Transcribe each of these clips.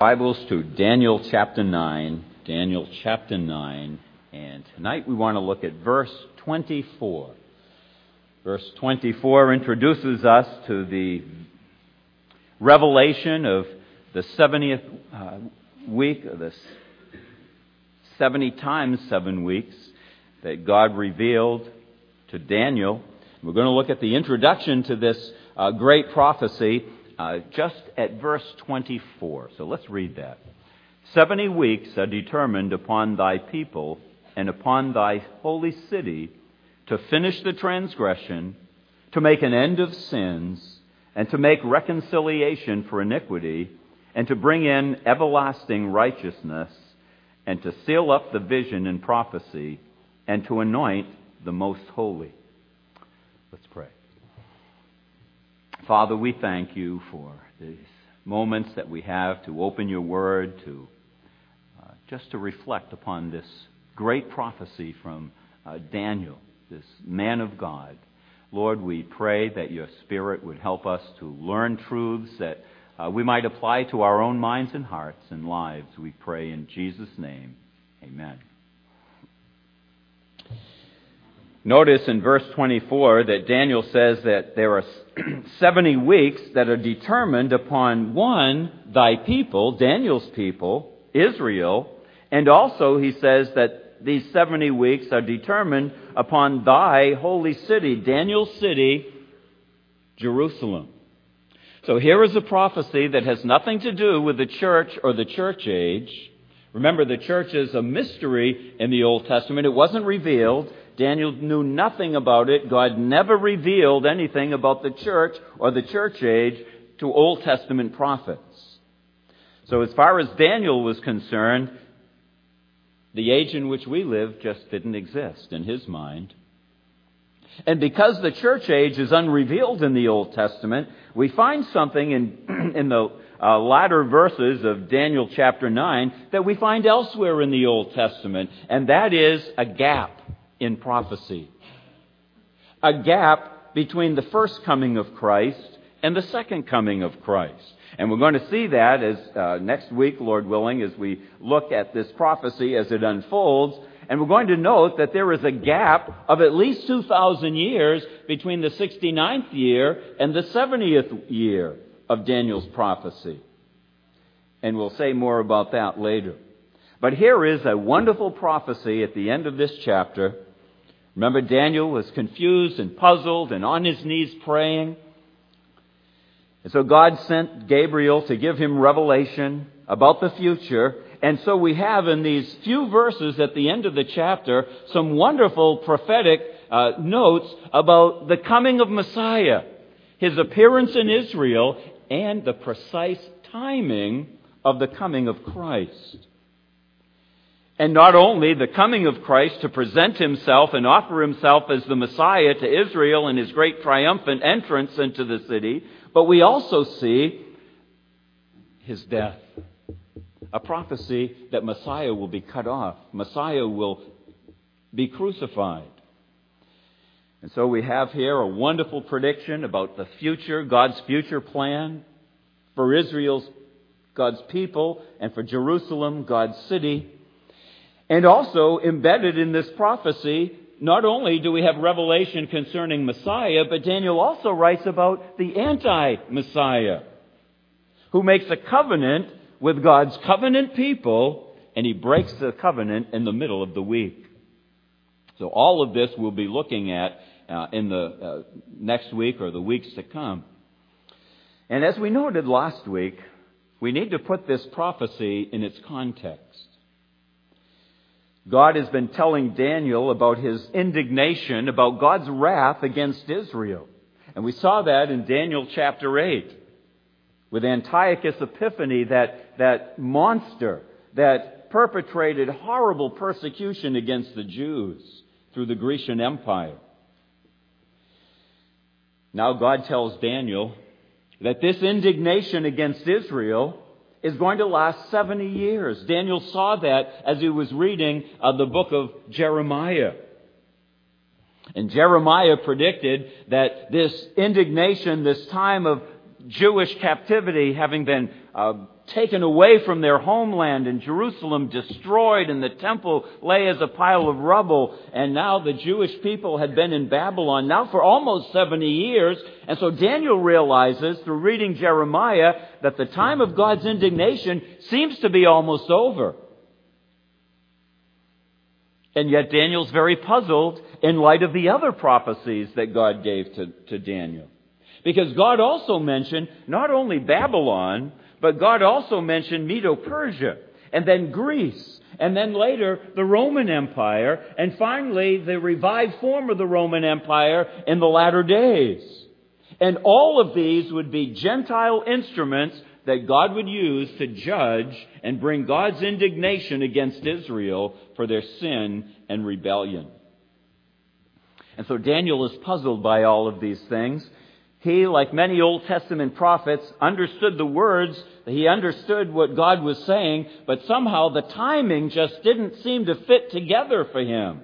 Bibles to Daniel chapter 9, and tonight we want to look at verse 24. Verse 24 introduces us to the revelation of the 70th week, of the 70 times 7 weeks that God revealed to Daniel. We're going to look at the introduction to this great prophecy just at verse 24. So let's read that. 70 weeks are determined upon thy people and upon thy holy city to finish the transgression, to make an end of sins, and to make reconciliation for iniquity, and to bring in everlasting righteousness, and to seal up the vision and prophecy, and to anoint the most holy. Let's pray. Father, we thank you for these moments that we have to open your word, to just to reflect upon this great prophecy from Daniel, this man of God. Lord, we pray that your Spirit would help us to learn truths that we might apply to our own minds and hearts and lives. We pray in Jesus' name. Amen. Notice in verse 24 that Daniel says that there are 70 weeks that are determined upon one, thy people, Daniel's people, Israel, and also he says that these 70 weeks are determined upon thy holy city, Daniel's city, Jerusalem. So here is a prophecy that has nothing to do with the church or the church age. Remember, the church is a mystery in the Old Testament. It wasn't revealed. Daniel knew nothing about it. God never revealed anything about the church or the church age to Old Testament prophets. So as far as Daniel was concerned, the age in which we live just didn't exist in his mind. And because the church age is unrevealed in the Old Testament, we find something in the latter verses of Daniel chapter 9 that we find elsewhere in the Old Testament, and that is a gap in prophecy. A gap between the first coming of Christ and the second coming of Christ. And we're going to see that as next week, Lord willing, as we look at this prophecy as it unfolds. And we're going to note that there is a gap of at least 2,000 years between the 69th year and the 70th year of Daniel's prophecy. And we'll say more about that later. But here is a wonderful prophecy at the end of this chapter. Remember, Daniel was confused and puzzled and on his knees praying. And so God sent Gabriel to give him revelation about the future. And so we have in these few verses at the end of the chapter some wonderful prophetic notes about the coming of Messiah, his appearance in Israel, and the precise timing of the coming of Christ. And not only the coming of Christ to present himself and offer himself as the Messiah to Israel in his great triumphant entrance into the city, but we also see his death. A prophecy that Messiah will be cut off. Messiah will be crucified. And so we have here a wonderful prediction about the future, God's future plan for Israel's, God's people, and for Jerusalem, God's city. And also embedded in this prophecy, not only do we have revelation concerning Messiah, but Daniel also writes about the anti-Messiah, who makes a covenant with God's covenant people, and he breaks the covenant in the middle of the week. So all of this we'll be looking at in the next week or the weeks to come. And as we noted last week, we need to put this prophecy in its context. God has been telling Daniel about his indignation, about God's wrath against Israel. And we saw that in Daniel chapter 8 with Antiochus Epiphanes, that monster that perpetrated horrible persecution against the Jews through the Grecian Empire. Now God tells Daniel that this indignation against Israel is going to last 70 years. Daniel saw that as he was reading the book of Jeremiah. And Jeremiah predicted that this indignation, this time of Jewish captivity, having been taken away from their homeland, and Jerusalem destroyed, and the temple lay as a pile of rubble. And now the Jewish people had been in Babylon now for almost 70 years. And so Daniel realizes, through reading Jeremiah, that the time of God's indignation seems to be almost over. And yet Daniel's very puzzled in light of the other prophecies that God gave to Daniel. Because God also mentioned not only Babylon, but God also mentioned Medo-Persia, and then Greece, and then later the Roman Empire, and finally the revived form of the Roman Empire in the latter days. And all of these would be Gentile instruments that God would use to judge and bring God's indignation against Israel for their sin and rebellion. And so Daniel is puzzled by all of these things. He, like many Old Testament prophets, understood the words, he understood what God was saying, but somehow the timing just didn't seem to fit together for him.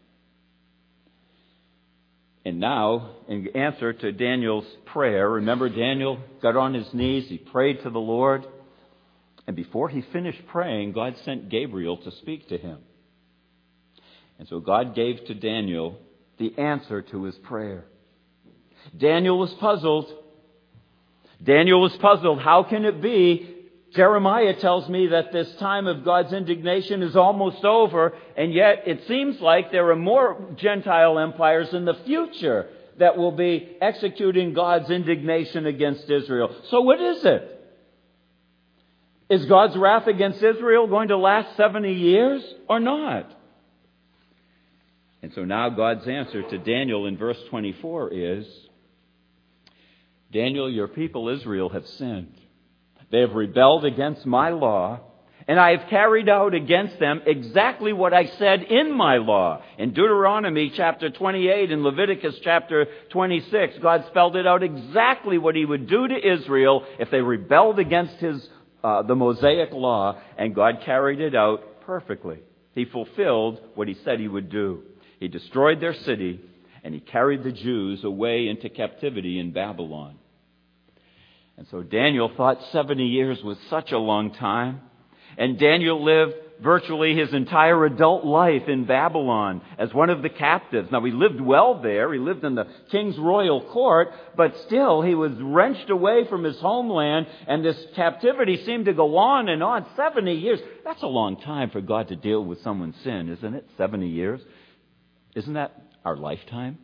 And now, in answer to Daniel's prayer, remember Daniel got on his knees, he prayed to the Lord, and before he finished praying, God sent Gabriel to speak to him. And so God gave to Daniel the answer to his prayer. Daniel was puzzled. Daniel was puzzled. How can it be? Jeremiah tells me that this time of God's indignation is almost over, and yet it seems like there are more Gentile empires in the future that will be executing God's indignation against Israel. So what is it? Is God's wrath against Israel going to last 70 years or not? And so now God's answer to Daniel in verse 24 is, Daniel, your people Israel have sinned. They have rebelled against my law, and I have carried out against them exactly what I said in my law. In Deuteronomy chapter 28 and Leviticus chapter 26, God spelled it out exactly what he would do to Israel if they rebelled against the Mosaic law, and God carried it out perfectly. He fulfilled what he said he would do. He destroyed their city, and he carried the Jews away into captivity in Babylon. And so Daniel thought 70 years was such a long time. And Daniel lived virtually his entire adult life in Babylon as one of the captives. Now, he lived well there. He lived in the king's royal court, but still he was wrenched away from his homeland, and this captivity seemed to go on and on. 70 years. That's a long time for God to deal with someone's sin, isn't it? 70 years. Isn't that our lifetime?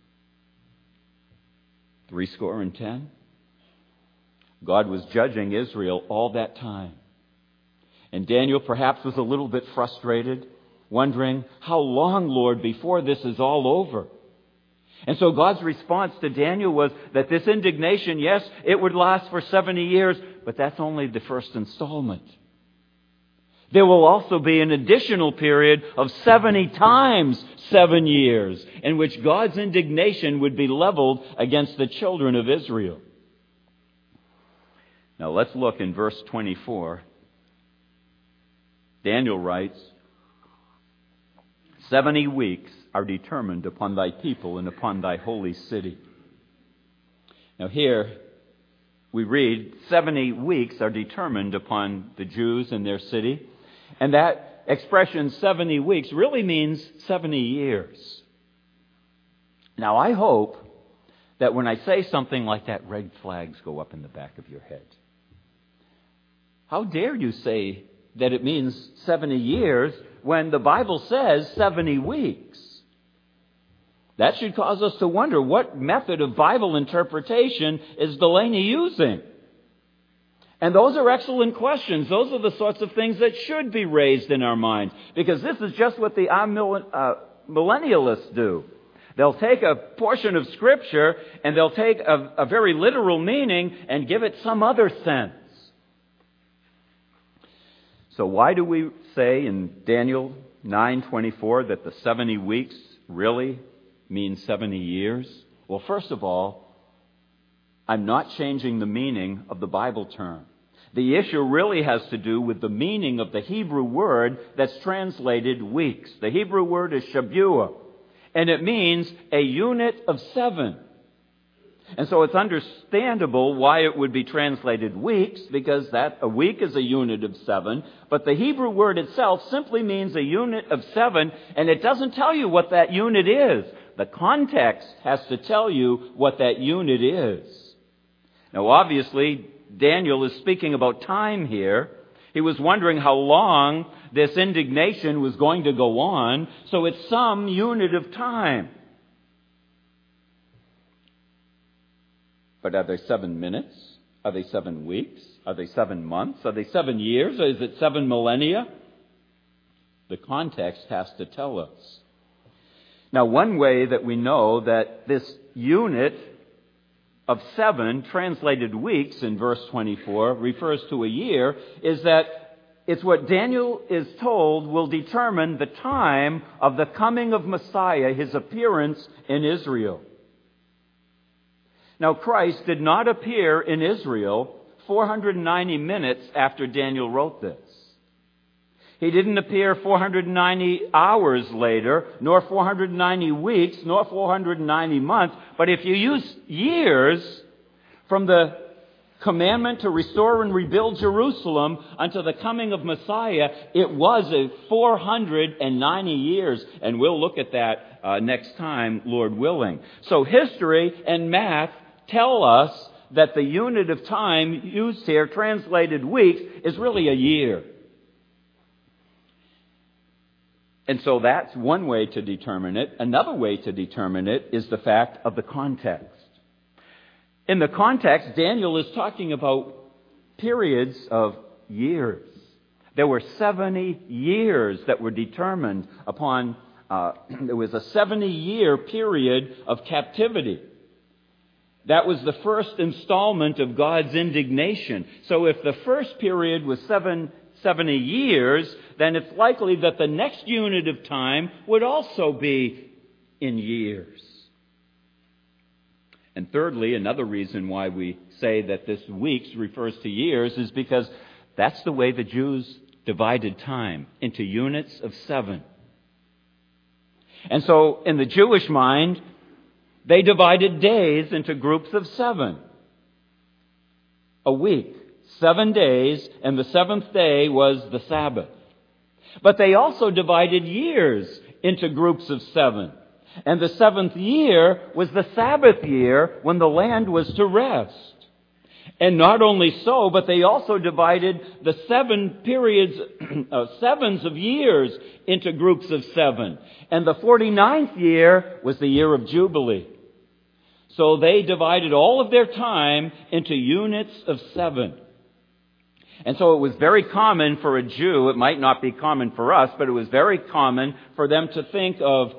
70. God was judging Israel all that time. And Daniel perhaps was a little bit frustrated, wondering, how long, Lord, before this is all over? And so God's response to Daniel was that this indignation, yes, it would last for 70 years, but that's only the first installment. There will also be an additional period of 70 times 7 years in which God's indignation would be leveled against the children of Israel. Now let's look in verse 24. Daniel writes, 70 weeks are determined upon thy people and upon thy holy city. Now here we read 70 weeks are determined upon the Jews and their city. And that expression 70 weeks really means 70 years. Now I hope that when I say something like that, red flags go up in the back of your head. How dare you say that it means 70 years when the Bible says 70 weeks? That should cause us to wonder, what method of Bible interpretation is Delaney using? And those are excellent questions. Those are the sorts of things that should be raised in our minds, because this is just what the millennialists do. They'll take a portion of Scripture and they'll take a very literal meaning and give it some other sense. So why do we say in Daniel 9:24 that the 70 weeks really means 70 years? Well, first of all, I'm not changing the meaning of the Bible term. The issue really has to do with the meaning of the Hebrew word that's translated weeks. The Hebrew word is shabuah, and it means a unit of 7. And so it's understandable why it would be translated weeks, because a week is a unit of 7. But the Hebrew word itself simply means a unit of 7, and it doesn't tell you what that unit is. The context has to tell you what that unit is. Now, obviously, Daniel is speaking about time here. He was wondering how long this indignation was going to go on, so it's some unit of time. But are they 7 minutes? Are they 7 weeks? Are they 7 months? Are they 7 years? Or is it 7 millennia? The context has to tell us. Now, one way that we know that this unit of 7, translated weeks in verse 24, refers to a year, is that it's what Daniel is told will determine the time of the coming of Messiah, his appearance in Israel. Now, Christ did not appear in Israel 490 minutes after Daniel wrote this. He didn't appear 490 hours later, nor 490 weeks, nor 490 months. But if you use years from the commandment to restore and rebuild Jerusalem until the coming of Messiah, it was 490 years. And we'll look at that next time, Lord willing. So history and math tell us that the unit of time used here, translated weeks, is really a year. And so that's one way to determine it. Another way to determine it is the fact of the context. In the context, Daniel is talking about periods of years. There were 70 years that were determined upon, there was a 70-year period of captivity. That was the first installment of God's indignation. So if the first period was 70 years, then it's likely that the next unit of time would also be in years. And thirdly, another reason why we say that this weeks refers to years is because that's the way the Jews divided time, into units of 7. And so in the Jewish mind, they divided days into groups of 7. A week, 7 days, and the 7th day was the Sabbath. But they also divided years into groups of 7. And the 7th year was the Sabbath year when the land was to rest. And not only so, but they also divided the 7 periods, sevens of years into groups of 7. And the 49th year was the year of Jubilee. So they divided all of their time into units of 7. And so it was very common for a Jew, it might not be common for us, but it was very common for them to think of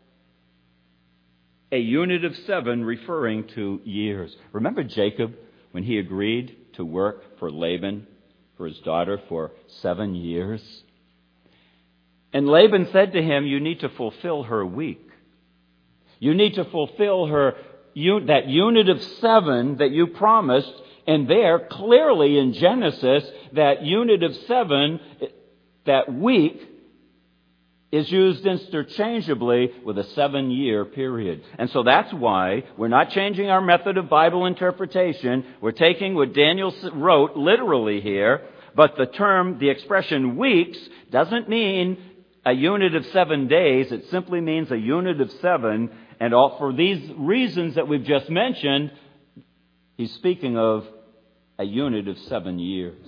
a unit of 7 referring to years. Remember Jacob when he agreed to work for Laban, for his daughter, for 7 years? And Laban said to him, you need to fulfill her week. You need to fulfill her that unit of 7 that you promised. And there, clearly in Genesis, that unit of 7, that week, is used interchangeably with a 7-year period. And so that's why we're not changing our method of Bible interpretation. We're taking what Daniel wrote literally here, but the expression weeks doesn't mean a unit of 7 days. It simply means a unit of 7. And for these reasons that we've just mentioned, he's speaking of a unit of 7 years.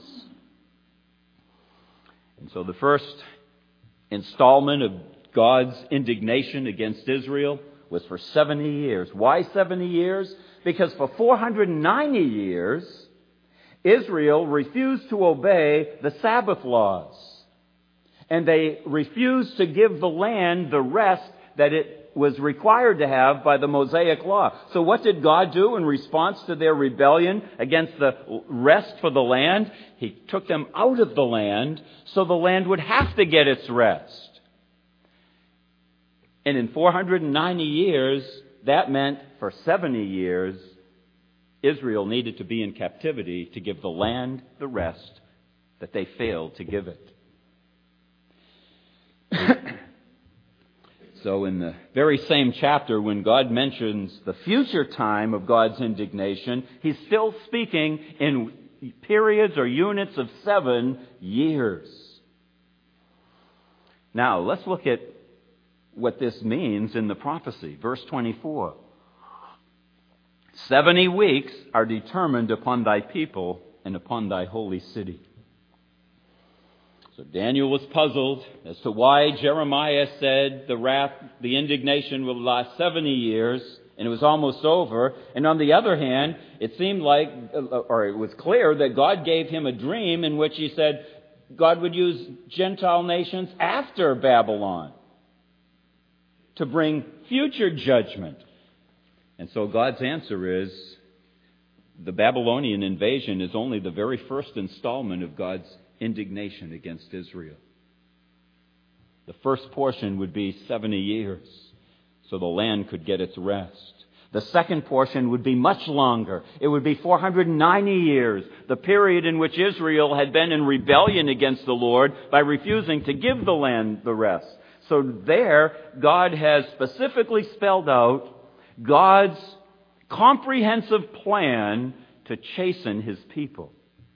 And so the first installment of God's indignation against Israel was for 70 years. Why 70 years? Because for 490 years, Israel refused to obey the Sabbath laws. And they refused to give the land the rest that it was required to have by the Mosaic law. So what did God do in response to their rebellion against the rest for the land? He took them out of the land so the land would have to get its rest. And in 490 years, that meant for 70 years, Israel needed to be in captivity to give the land the rest that they failed to give it. So in the very same chapter, when God mentions the future time of God's indignation, He's still speaking in periods or units of 7 years. Now, let's look at what this means in the prophecy. Verse 24. 70 weeks are determined upon thy people and upon thy holy city. So Daniel was puzzled as to why Jeremiah said the indignation will last 70 years, and it was almost over. And on the other hand, it seemed like, or it was clear that God gave him a dream in which He said God would use Gentile nations after Babylon to bring future judgment. And so God's answer is the Babylonian invasion is only the very first installment of God's indignation against Israel. The first portion would be 70 years, so the land could get its rest. The second portion would be much longer. It would be 490 years, the period in which Israel had been in rebellion against the Lord by refusing to give the land the rest. So there, God has specifically spelled out God's comprehensive plan to chasten His people.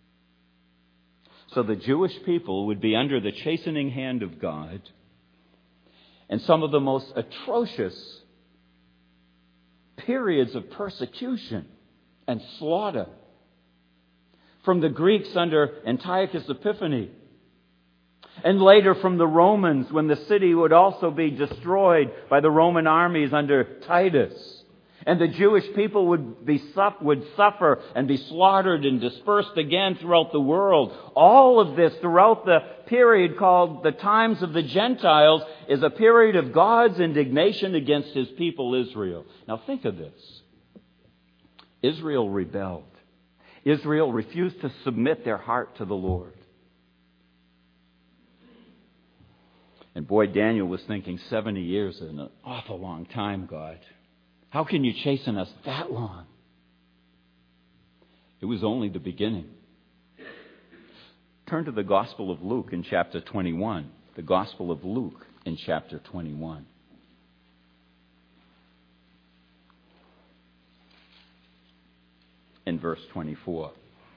So the Jewish people would be under the chastening hand of God, and some of the most atrocious periods of persecution and slaughter from the Greeks under Antiochus Epiphanes, and later from the Romans when the city would also be destroyed by the Roman armies under Titus. And the Jewish people would suffer and be slaughtered and dispersed again throughout the world. All of this throughout the period called the times of the Gentiles is a period of God's indignation against His people Israel. Now think of this. Israel rebelled. Israel refused to submit their heart to the Lord. And boy, Daniel was thinking 70 years is an awful long time, God. How can you chasten us that long? It was only the beginning. Turn to the Gospel of Luke in chapter 21. The Gospel of Luke in chapter 21. In verse 24.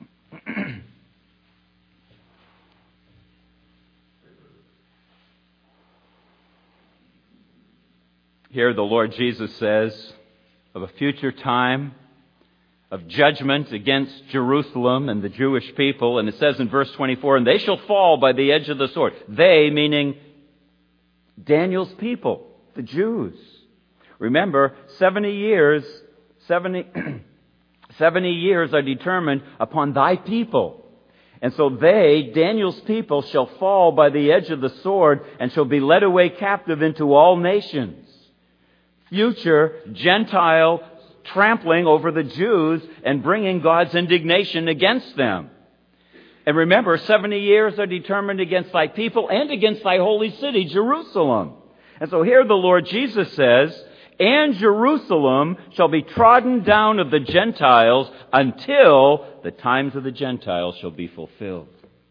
Here the Lord Jesus says of a future time of judgment against Jerusalem and the Jewish people. And it says in verse 24, and they shall fall by the edge of the sword. They, meaning Daniel's people, the Jews. Remember, 70 years are determined upon thy people. And so they, Daniel's people, shall fall by the edge of the sword and shall be led away captive into all nations. Future Gentile trampling over the Jews and bringing God's indignation against them. And remember, 70 years are determined against thy people and against thy holy city, Jerusalem. And so here the Lord Jesus says, and Jerusalem shall be trodden down of the Gentiles until the times of the Gentiles shall be fulfilled.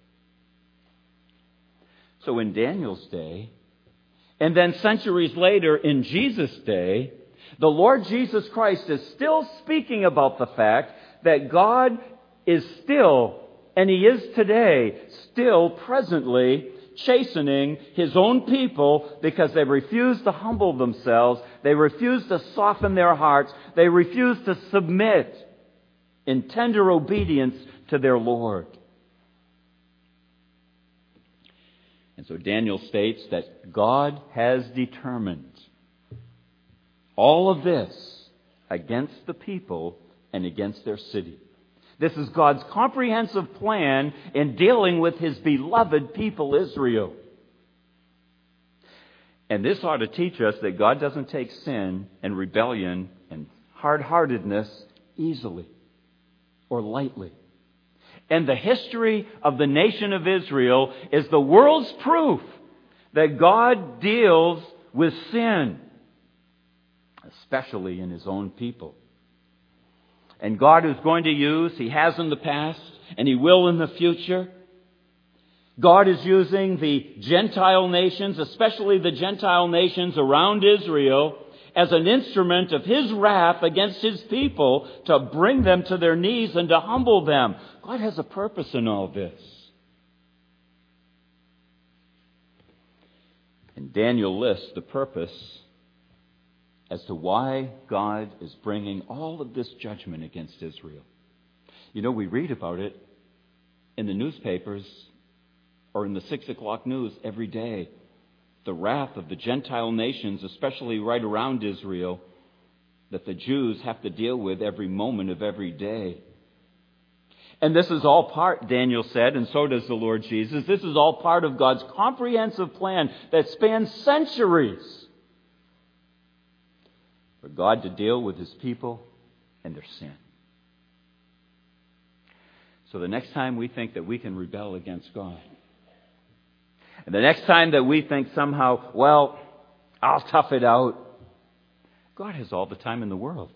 So in Daniel's day, and then centuries later in Jesus' day, the Lord Jesus Christ is still speaking about the fact that God is still, and He is today, still presently chastening His own people because they refuse to humble themselves, they refuse to soften their hearts, they refuse to submit in tender obedience to their Lord. And so Daniel states that God has determined all of this against the people and against their city. This is God's comprehensive plan in dealing with His beloved people, Israel. And this ought to teach us that God doesn't take sin and rebellion and hard-heartedness easily or lightly. And the history of the nation of Israel is the world's proof that God deals with sin, especially in His own people. And God is going to use, He has in the past, and He will in the future, God is using the Gentile nations, especially the Gentile nations around Israel, as an instrument of His wrath against His people to bring them to their knees and to humble them. God has a purpose in all this. And Daniel lists the purpose as to why God is bringing all of this judgment against Israel. You know, we read about it in the newspapers or in the 6 o'clock news every day. The wrath of the Gentile nations, especially right around Israel, that the Jews have to deal with every moment of every day. And this is all part, Daniel said, and so does the Lord Jesus, this is all part of God's comprehensive plan that spans centuries for God to deal with His people and their sin. So the next time we think that we can rebel against God, and the next time that we think somehow, well, I'll tough it out, God has all the time in the world.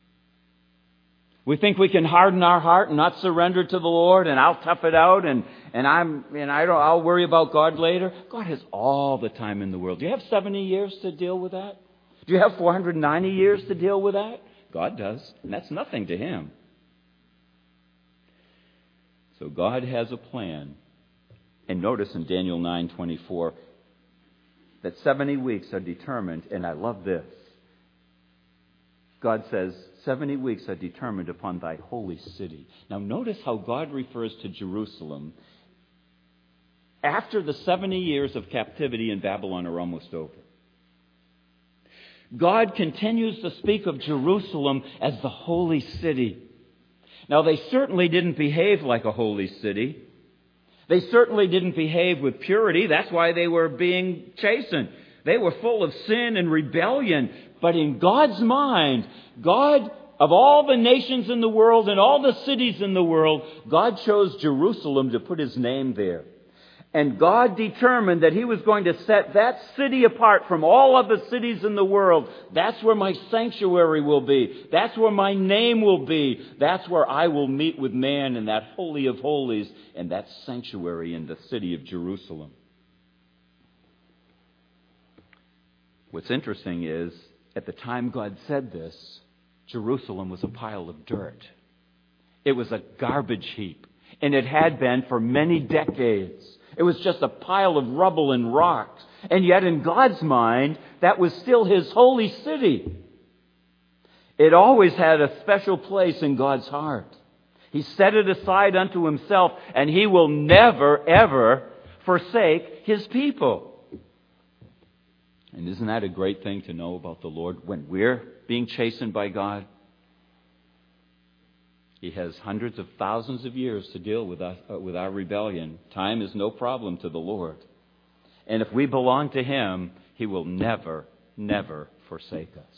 We think we can harden our heart and not surrender to the Lord, and I'll tough it out, I'll worry about God later. God has all the time in the world. Do you have 70 years to deal with that? Do you have 490 years to deal with that? God does, and that's nothing to Him. So God has a plan. And notice in Daniel 9:24 that 70 weeks are determined, and I love this. God says, 70 weeks are determined upon thy holy city. Now notice how God refers to Jerusalem after the 70 years of captivity in Babylon are almost over. God continues to speak of Jerusalem as the holy city. Now they certainly didn't behave like a holy city. They certainly didn't behave with purity. That's why they were being chastened. They were full of sin and rebellion. But in God's mind, God, of all the nations in the world and all the cities in the world, God chose Jerusalem to put His name there. And God determined that He was going to set that city apart from all other cities in the world. That's where my sanctuary will be. That's where my name will be. That's where I will meet with man in that holy of holies and that sanctuary in the city of Jerusalem. What's interesting is, at the time God said this, Jerusalem was a pile of dirt. It was a garbage heap. And it had been for many decades. It was just a pile of rubble and rocks. And yet in God's mind, that was still His holy city. It always had a special place in God's heart. He set it aside unto Himself, and He will never, ever forsake His people. And isn't that a great thing to know about the Lord? When we're being chastened by God, He has hundreds of thousands of years to deal with us, with our rebellion. Time is no problem to the Lord. And if we belong to Him, He will never, never forsake us.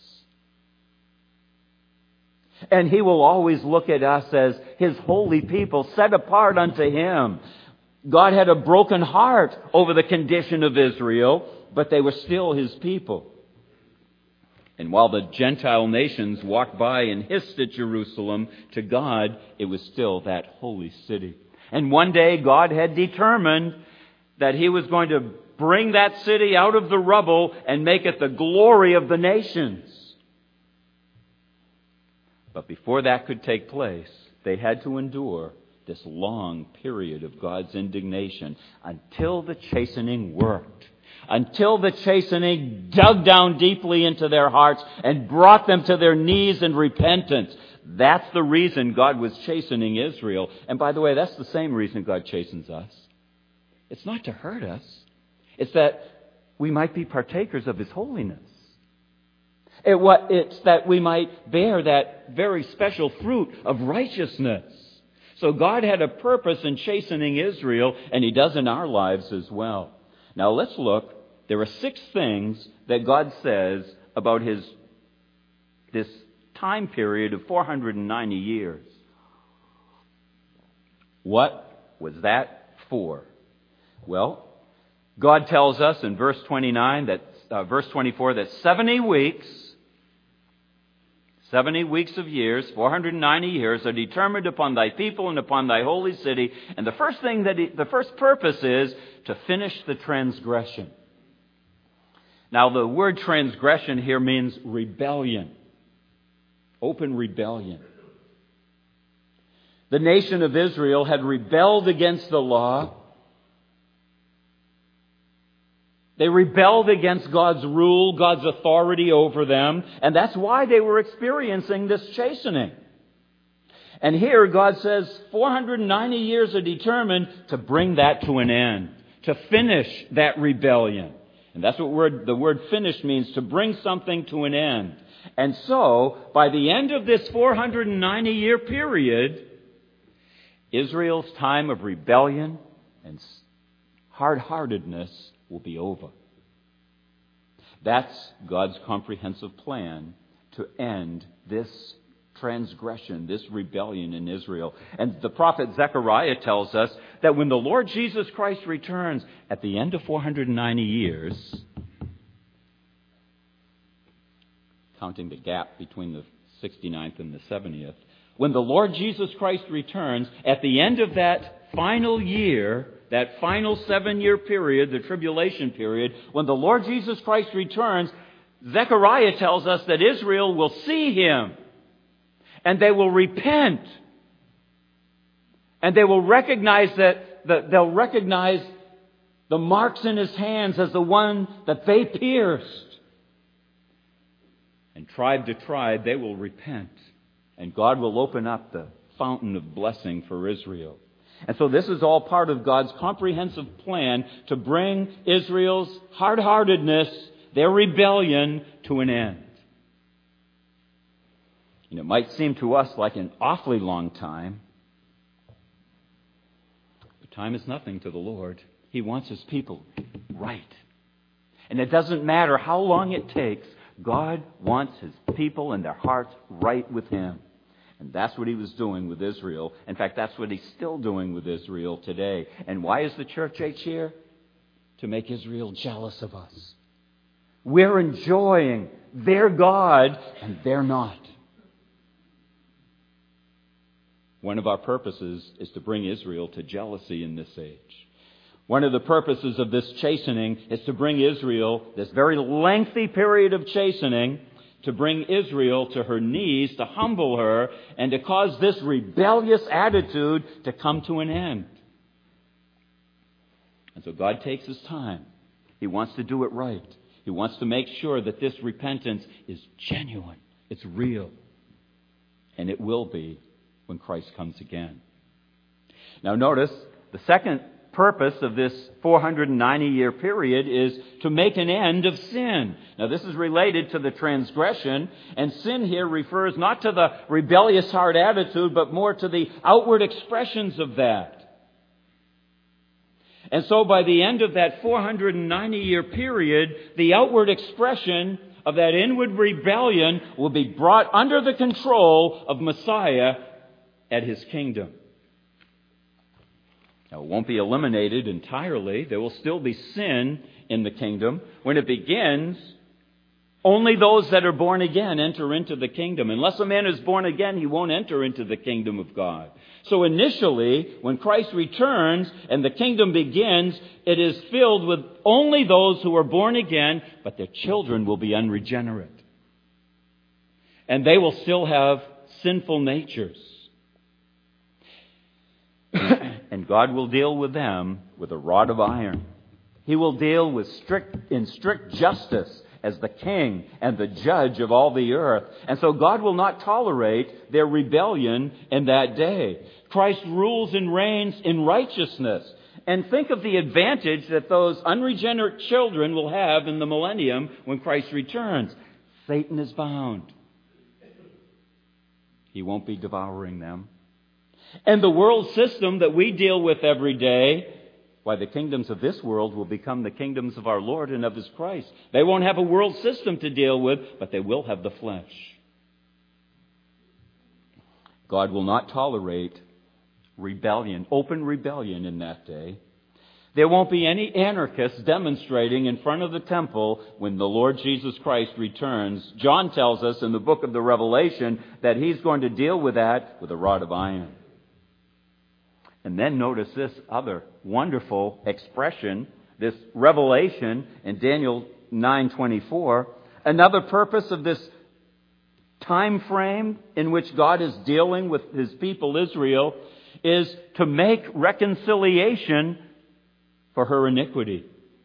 And He will always look at us as His holy people, set apart unto Him. God had a broken heart over the condition of Israel, but they were still His people. And while the Gentile nations walked by and hissed at Jerusalem, to God, it was still that holy city. And one day God had determined that He was going to bring that city out of the rubble and make it the glory of the nations. But before that could take place, they had to endure this long period of God's indignation until the chastening worked. Until the chastening dug down deeply into their hearts and brought them to their knees in repentance. That's the reason God was chastening Israel. And by the way, that's the same reason God chastens us. It's not to hurt us. It's that we might be partakers of His holiness. It's that we might bear that very special fruit of righteousness. So God had a purpose in chastening Israel, and He does in our lives as well. Now let's look. There are 6 things that God says about this time period of 490 years. What was that for? Well, God tells us in verse 24 that 70 70 weeks of years, 490 years, are determined upon thy people and upon thy holy city. And the first purpose is to finish the transgression. Now, the word transgression here means rebellion. Open rebellion. The nation of Israel had rebelled against the law. They rebelled against God's rule, God's authority over them, and that's why they were experiencing this chastening. And here God says 490 years are determined to bring that to an end, to finish that rebellion. And that's what the word finish means, to bring something to an end. And so, by the end of this 490-year period, Israel's time of rebellion and hard-heartedness will be over. That's God's comprehensive plan to end this transgression, this rebellion in Israel. And the prophet Zechariah tells us that when the Lord Jesus Christ returns at the end of 490 years, counting the gap between the 69th and the 70th, when the Lord Jesus Christ returns at the end of that final year, that final 7-year period, the tribulation period, when the Lord Jesus Christ returns, Zechariah tells us that Israel will see Him. And they will repent. And they will recognize they'll recognize the marks in His hands as the one that they pierced. And tribe to tribe, they will repent. And God will open up the fountain of blessing for Israel. And so this is all part of God's comprehensive plan to bring Israel's hard-heartedness, their rebellion, to an end. And it might seem to us like an awfully long time, but time is nothing to the Lord. He wants His people right. And it doesn't matter how long it takes, God wants His people and their hearts right with Him. And that's what He was doing with Israel. In fact, that's what He's still doing with Israel today. And why is the church age here? To make Israel jealous of us. We're enjoying their God, and they're not. One of our purposes is to bring Israel to jealousy in this age. One of the purposes of this chastening is to bring Israel, this very lengthy period of chastening, to bring Israel to her knees, to humble her, and to cause this rebellious attitude to come to an end. And so God takes His time. He wants to do it right. He wants to make sure that this repentance is genuine. It's real. And it will be when Christ comes again. Now notice, the second purpose of this 490-year period is to make an end of sin. Now this is related to the transgression, and sin here refers not to the rebellious heart attitude, but more to the outward expressions of that. And so by the end of that 490-year period, the outward expression of that inward rebellion will be brought under the control of Messiah at His kingdom. Now, it won't be eliminated entirely. There will still be sin in the kingdom. When it begins, only those that are born again enter into the kingdom. Unless a man is born again, he won't enter into the kingdom of God. So initially, when Christ returns and the kingdom begins, it is filled with only those who are born again, but their children will be unregenerate. And they will still have sinful natures. And God will deal with them with a rod of iron. He will deal with in strict justice as the king and the judge of all the earth. And so God will not tolerate their rebellion in that day. Christ rules and reigns in righteousness. And think of the advantage that those unregenerate children will have in the millennium when Christ returns. Satan is bound. He won't be devouring them. And the world system that we deal with every day, why, the kingdoms of this world will become the kingdoms of our Lord and of His Christ. They won't have a world system to deal with, but they will have the flesh. God will not tolerate rebellion, open rebellion in that day. There won't be any anarchists demonstrating in front of the temple when the Lord Jesus Christ returns. John tells us in the book of the Revelation that he's going to deal with that with a rod of iron. And then notice this other wonderful expression, this revelation in Daniel 9:24. Another purpose of this time frame in which God is dealing with his people Israel is to make reconciliation for her iniquity.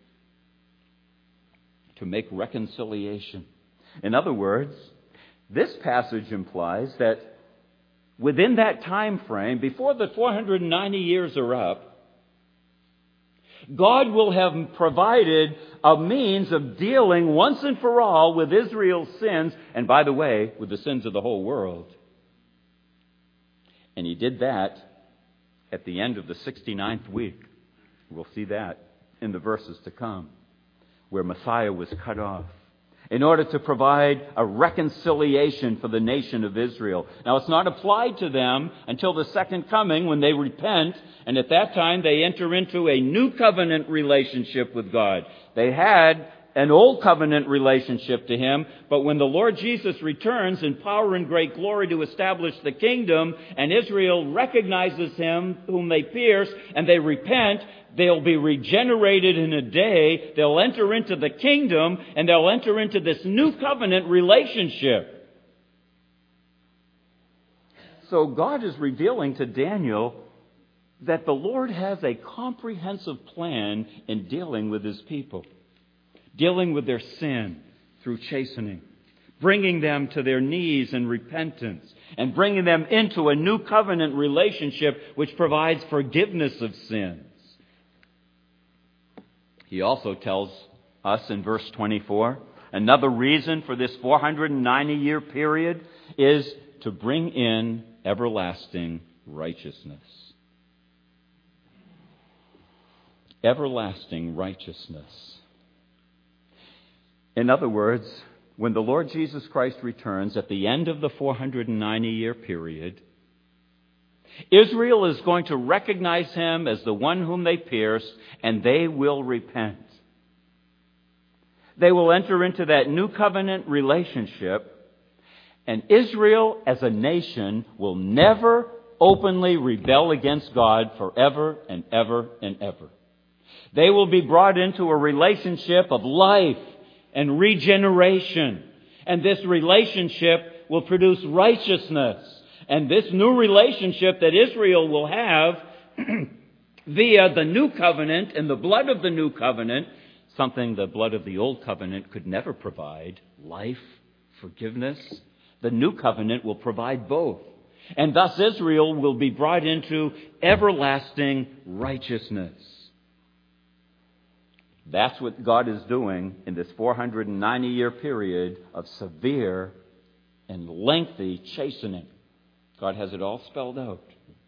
To make reconciliation. In other words, this passage implies that within that time frame, before the 490 years are up, God will have provided a means of dealing once and for all with Israel's sins, and by the way, with the sins of the whole world. And he did that at the end of the 69th week. We'll see that in the verses to come, where Messiah was cut off, in order to provide a reconciliation for the nation of Israel. Now, it's not applied to them until the second coming when they repent, and at that time they enter into a new covenant relationship with God. They had an old covenant relationship to him, but when the Lord Jesus returns in power and great glory to establish the kingdom, and Israel recognizes him whom they pierced, and they repent, they'll be regenerated in a day. They'll enter into the kingdom, and they'll enter into this new covenant relationship. So God is revealing to Daniel that the Lord has a comprehensive plan in dealing with his people, dealing with their sin through chastening, bringing them to their knees in repentance, and bringing them into a new covenant relationship which provides forgiveness of sins. He also tells us in verse 24, another reason for this 490-year period is to bring in everlasting righteousness. Everlasting righteousness. In other words, when the Lord Jesus Christ returns at the end of the 490-year period, Israel is going to recognize him as the one whom they pierced, and they will repent. They will enter into that new covenant relationship, and Israel as a nation will never openly rebel against God forever and ever and ever. They will be brought into a relationship of life and regeneration. And this relationship will produce righteousness. And this new relationship that Israel will have via the new covenant and the blood of the new covenant, something the blood of the old covenant could never provide, life, forgiveness, the new covenant will provide both. And thus Israel will be brought into everlasting righteousness. That's what God is doing in this 490-year period of severe and lengthy chastening. God has it all spelled out.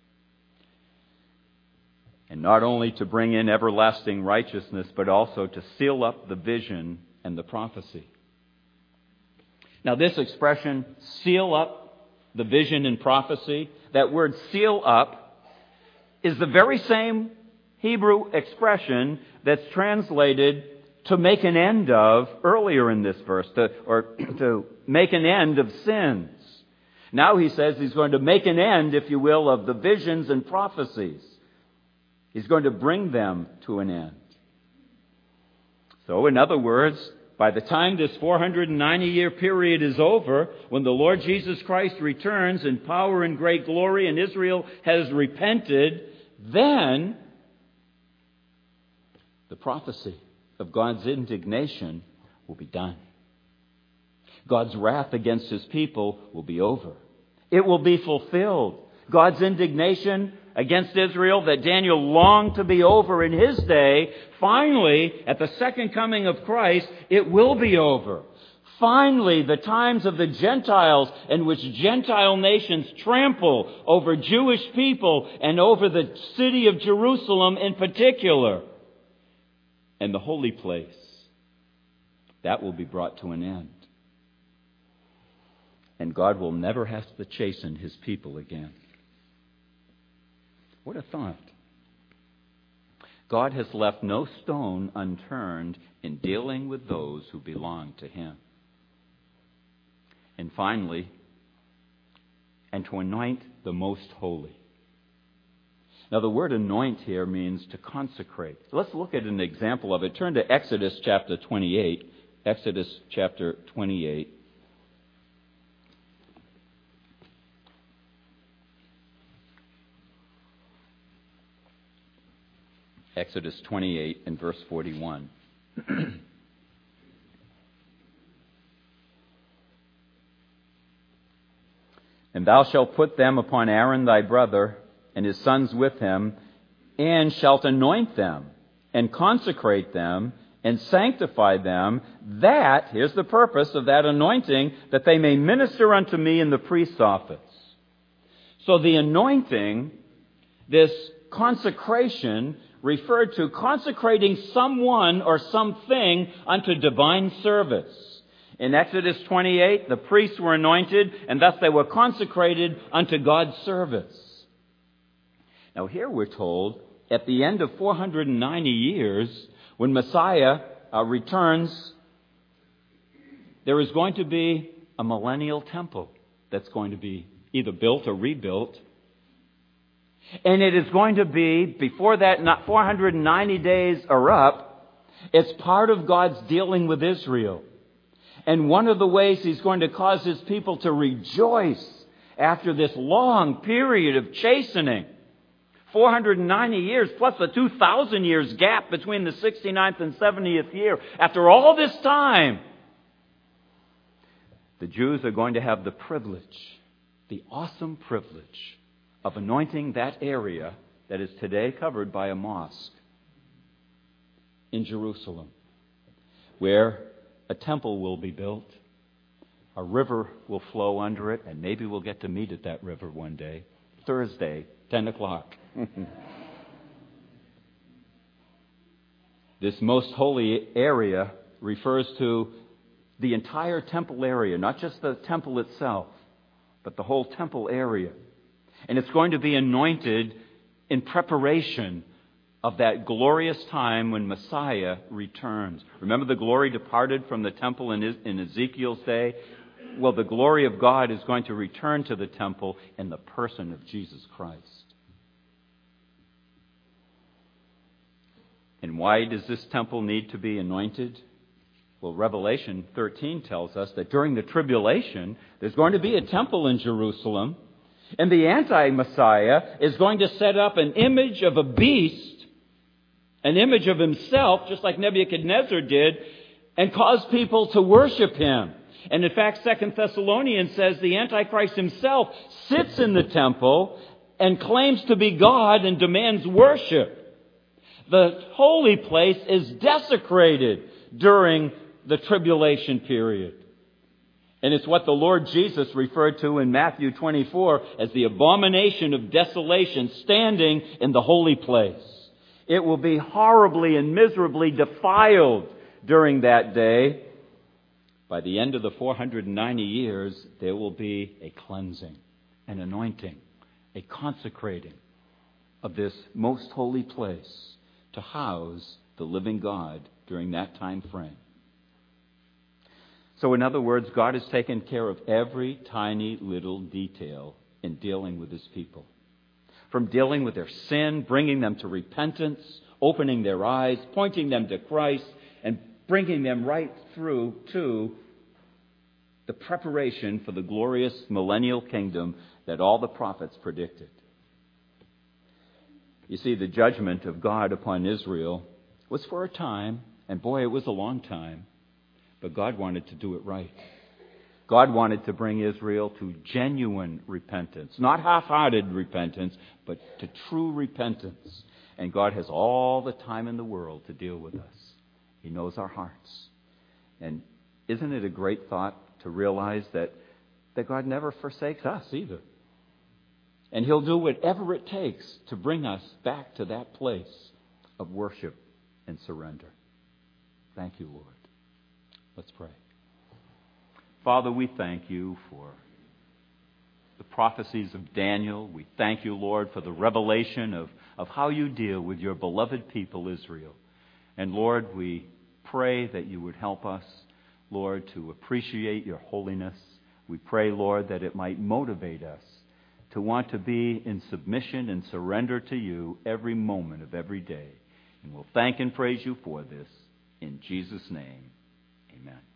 And not only to bring in everlasting righteousness, but also to seal up the vision and the prophecy. Now this expression, seal up the vision and prophecy, that word seal up, is the very same Hebrew expression that's translated to make an end of earlier in this verse, to make an end of sins. Now he says he's going to make an end, if you will, of the visions and prophecies. He's going to bring them to an end. So, in other words, by the time this 490-year period is over, when the Lord Jesus Christ returns in power and great glory and Israel has repented, then the prophecy of God's indignation will be done. God's wrath against his people will be over. It will be fulfilled. God's indignation against Israel that Daniel longed to be over in his day, finally, at the second coming of Christ, it will be over. Finally, the times of the Gentiles in which Gentile nations trample over Jewish people and over the city of Jerusalem in particular, and the holy place, that will be brought to an end. And God will never have to chasten his people again. What a thought. God has left no stone unturned in dealing with those who belong to Him. And finally, and to anoint the most holy. Now, the word anoint here means to consecrate. Let's look at an example of it. Turn to Exodus chapter 28. Exodus chapter 28. Exodus 28 and verse 41. And thou shalt put them upon Aaron thy brother, and his sons with him, and shalt anoint them, and consecrate them, and sanctify them, that, here's the purpose of that anointing, that they may minister unto me in the priest's office. So the anointing, this consecration, referred to consecrating someone or something unto divine service. In Exodus 28, the priests were anointed, and thus they were consecrated unto God's service. Now here we're told, at the end of 490 years, when Messiah returns, there is going to be a millennial temple that's going to be either built or rebuilt. And it is going to be, before that 490 days are up, it's part of God's dealing with Israel. And one of the ways He's going to cause His people to rejoice after this long period of chastening, 490 years plus the 2,000 years gap between the 69th and 70th year. After all this time, the Jews are going to have the privilege, the awesome privilege, of anointing that area that is today covered by a mosque in Jerusalem, where a temple will be built, a river will flow under it, and maybe we'll get to meet at that river one day. Thursday, 10 o'clock. This most holy area refers to the entire temple area, not just the temple itself, but the whole temple area. And it's going to be anointed in preparation of that glorious time when Messiah returns. Remember, the glory departed from the temple in Ezekiel's day? Well, the glory of God is going to return to the temple in the person of Jesus Christ. And why does this temple need to be anointed? Well, Revelation 13 tells us that during the tribulation, there's going to be a temple in Jerusalem, and the anti-Messiah is going to set up an image of a beast, an image of himself, just like Nebuchadnezzar did, and cause people to worship him. And in fact, 2 Thessalonians says the Antichrist himself sits in the temple and claims to be God and demands worship. The holy place is desecrated during the tribulation period. And it's what the Lord Jesus referred to in Matthew 24 as the abomination of desolation standing in the holy place. It will be horribly and miserably defiled during that day. By the end of the 490 years, there will be a cleansing, an anointing, a consecrating of this most holy place to house the living God during that time frame. So in other words, God has taken care of every tiny little detail in dealing with His people. From dealing with their sin, bringing them to repentance, opening their eyes, pointing them to Christ, and bringing them right through to the preparation for the glorious millennial kingdom that all the prophets predicted. You see, the judgment of God upon Israel was for a time, and boy, it was a long time. But God wanted to do it right. God wanted to bring Israel to genuine repentance. Not half-hearted repentance, but to true repentance. And God has all the time in the world to deal with us. He knows our hearts. And isn't it a great thought to realize that God never forsakes us either? And He'll do whatever it takes to bring us back to that place of worship and surrender. Thank you, Lord. Let's pray. Father, we thank You for the prophecies of Daniel. We thank you, Lord, for the revelation of how you deal with your beloved people, Israel. And Lord, we pray that you would help us, Lord, to appreciate your holiness. We pray, Lord, that it might motivate us to want to be in submission and surrender to you every moment of every day. And we'll thank and praise you for this. In Jesus' name, amen.